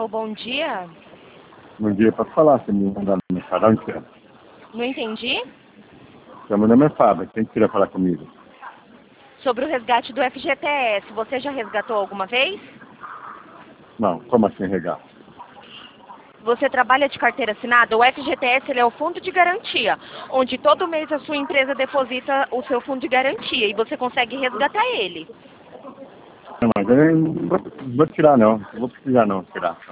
Alô, bom dia. Bom dia, posso falar? Você me mandar no canal inteiro. Não entendi. Meu nome é Fábio, quem queria falar comigo? Sobre o resgate do FGTS, você já resgatou alguma vez? Não, como assim regar? Você trabalha de carteira assinada? O FGTS ele é o fundo de garantia, onde todo mês a sua empresa deposita o seu fundo de garantia e você consegue resgatar ele. Não, mas eu não vou tirar não, não vou precisar não tirar.